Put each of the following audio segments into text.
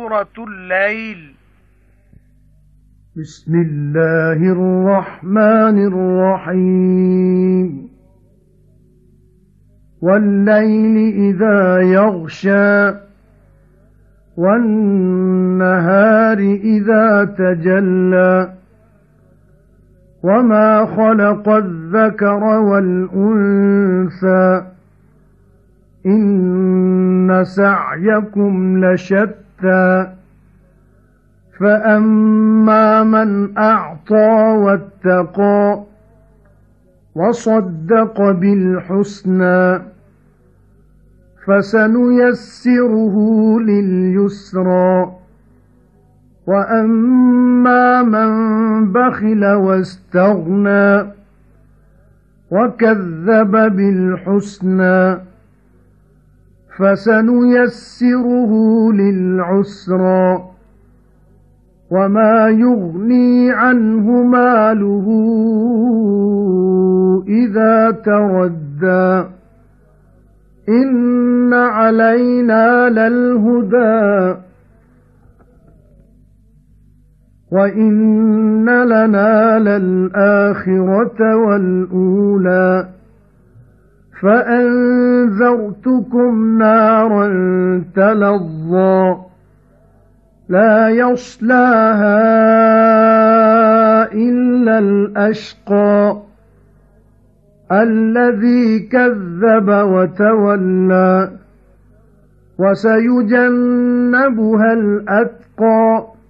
سورة الليل. بسم الله الرحمن الرحيم. والليل إذا يغشى والنهار إذا تجلى وما خلق الذكر والأنثى إن سعيكم لشتى فأما من أعطى واتقى وصدق بالحسنى فسنيسره لليسرى وأما من بخل واستغنى وكذب بالحسنى فسنيسره للعسرى وما يغني عنه ماله إذا تردى إن علينا للهدى وإن لنا للآخرة والأولى فأنذرتكم نارا تلظى لا يصلاها إلا الأشقى الذي كذب وتولى وسيجنبها الأتقى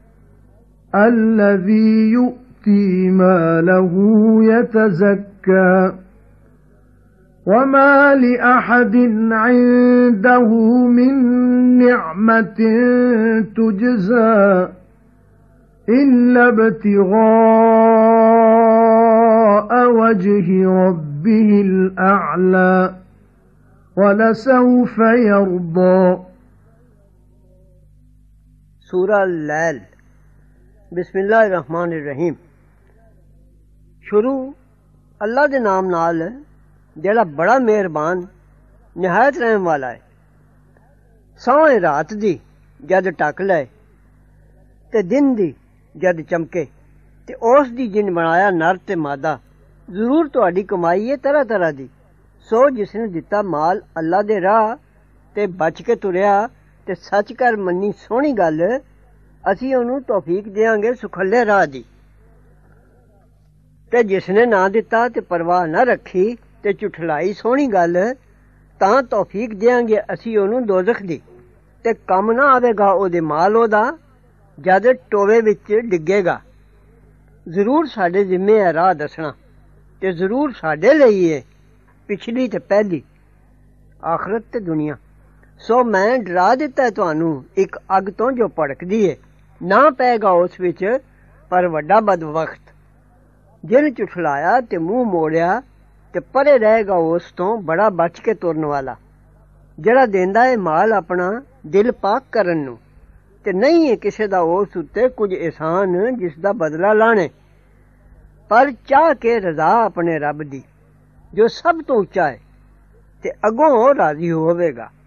الذي يؤتي ماله يتزكى وما لأحد عنده من نعمة تجزى إلا ابتغاء وجه ربه الأعلى ولسوف يرضى. سورہ اللیل. بسم اللہ الرحمن الرحیم. شروع اللہ دے نام نال جڑا بڑا مہربان نہایت رحم والا ہے. سوئیں رات دی جد ٹک لے تے دن دی جد چمکے تے اس دی جن بنایا نر تے مادہ. ضرور تہاڈی کمائی ہے طرح طرح دی. سو جس نے دتا مال اللہ دے راہ تے بچ کے تریا تے سچ کر منی سونی گل اسی انہوں توفیق دیاں گے سکھلے راہ دی. تے جس نے نہ دتا تے پرواہ نہ رکھی تے چٹھلائی سونی گل تاں توفیق دیاں گے اسی انہوں دوزخ دی. تے کم نہ آوے گا او دے مال او دا جد ٹوے وچ ڈگے گا. ضرور ساڈے ذمے ہے راہ دسنا تے ضرور ساڈے لئی ہے پچھلی تے پہلی آخرت تے دنیا. سو میں ڈرا دیتا ہے تانوں ایک اگ تو جو پڑکدی ہے نہ پے گا اس وچ پر وڈا بدبخت جن چٹھلایا تے منہ موڑیا تے پرے رہے گا اس تو بڑا بچ کے ترن والا جڑا دیندا ہے مال اپنا دل پاک کرن نو تے نہیں ہے کسے دا اس اُتے کچھ احسان جس دا بدلہ لانے پر چاہ کے رضا اپنے رب دی جو سب تو اونچا ہے تے اگوں راضی ہووے گا.